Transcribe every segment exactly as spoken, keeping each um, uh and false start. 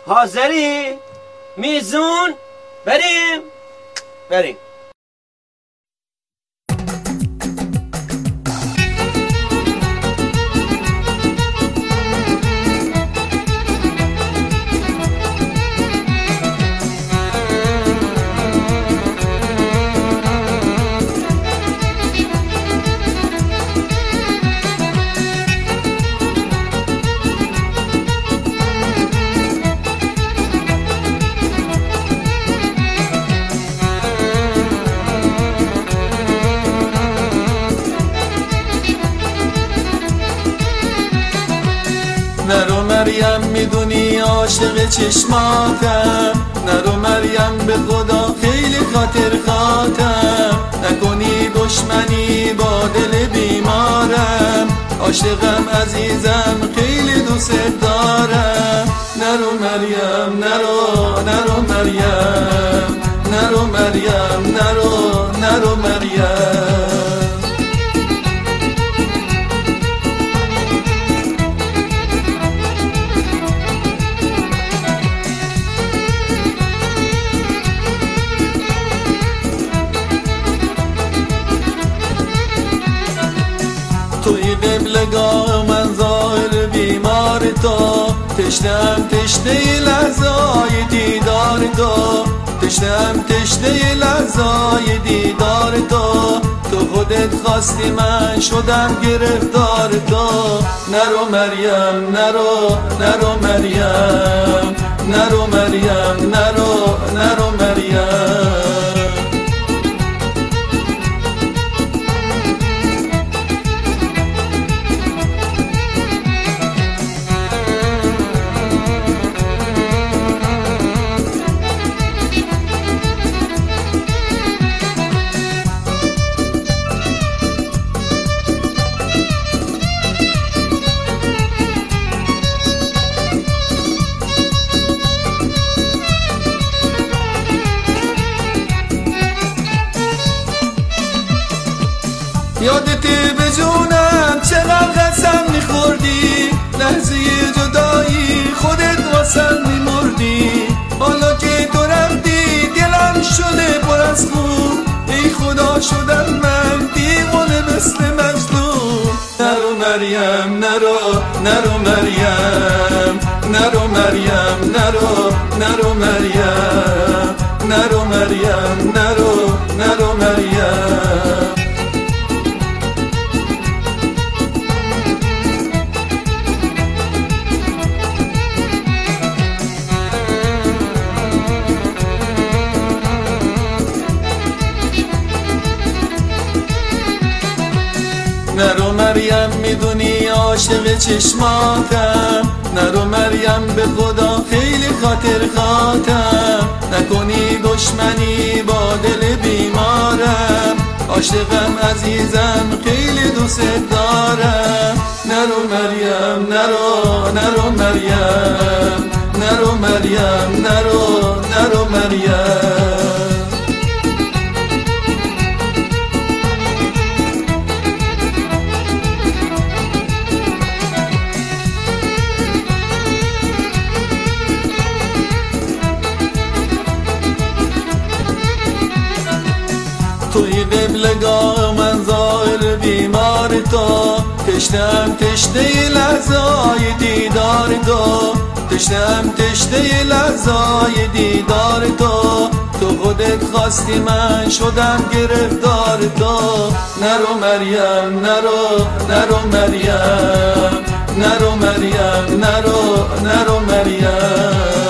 حاضری؟ میزون؟ بریم؟ بریم. نرو مریم میدونی عاشق چشماتم، نرو مریم به خدا خیلی خاطر خاطم، نکنی دشمنی با دل بیمارم، عاشقم عزیزم خیلی دوست دارم. نرو مریم نرو نرو مریم نرو مریم نرو نرو مریم. توی قبلگاه من ظاهر بیمار تو، تشنم تشنه لحظای دیدار تو، تشنم تشنه لحظای دیدار تو، تو خودت خواستی من شدم گرفتار تو. نرو مریم نرو نرو مریم نرو مریم نرو نرو مریم. یادتی به جونم چقدر قسم میخوردی، لحظه جدایی خودت واسم میمردی، حالا که تو رفتی دلم شده پر از خون، ای خدا شدم من دیوانه مثل مجنون. نرو مریم نرو نرو مریم نرو مریم نرو نرو مریم نرو مریم نرو نرو مریم. نرو مریم میدونی عاشق چشماتم، نرو مریم به خدا خیلی خاطر خاطم، نکنی دشمنی با دل بیمارم، عاشقم عزیزم خیلی دوست دارم. نرو مریم نرو نرو مریم نرو مریم نرو نرو مریم. توی قبلگاه من ظاهر بیمار تو، تشنم تشنه لحظای دیدار تو، تشنم تشنه لحظای دیدار تو، تو خودت خواستی من شدم گرفتار تو. نرو مریم نرو نرو مریم نرو مریم نرو نرو مریم.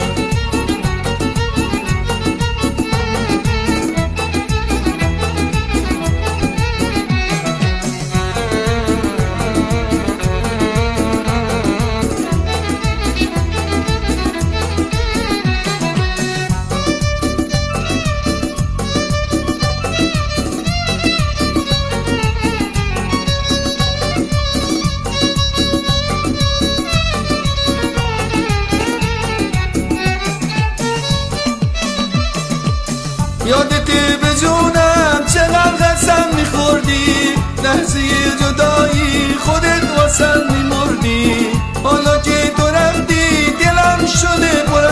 یادتی به جونم چقدر قسم میخوردی، لحظه جدایی خودت واسم میمردی، حالا که تو رفتی دلم شده پر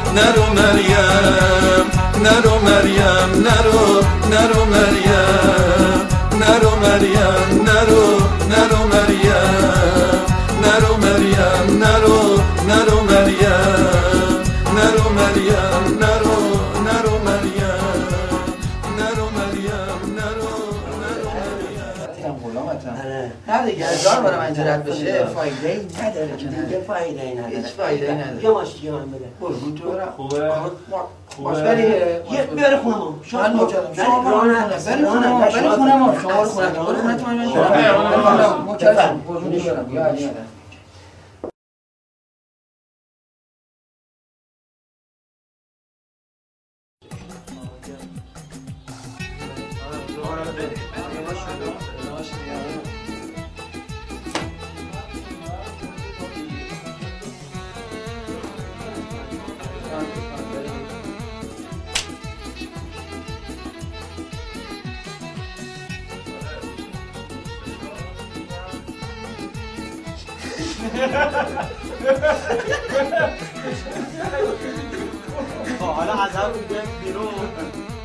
نرو مریم نرو مریم نرو نرو مریم نرو مریم نرو نرو مریم نرو مریم نرو نرو مریم نرو مریم نرو نرو مریم نرو مریم نرو نرو مریم غلامتم نه دیگه هزار بارم اینجا رد بشه فایده ای نداره که دیگه فایده ای نداره هیچ فایده ای نداره یه ماش دیگه من بده قربون تو برم خوبه باش بریه یه بیاره خونه ما من مجرم شما بری خونه ما بری خونه ما شما برو خونه تو برو خونه تو من برم مکرم قربون تو برم یا علی حالا از هم بیرون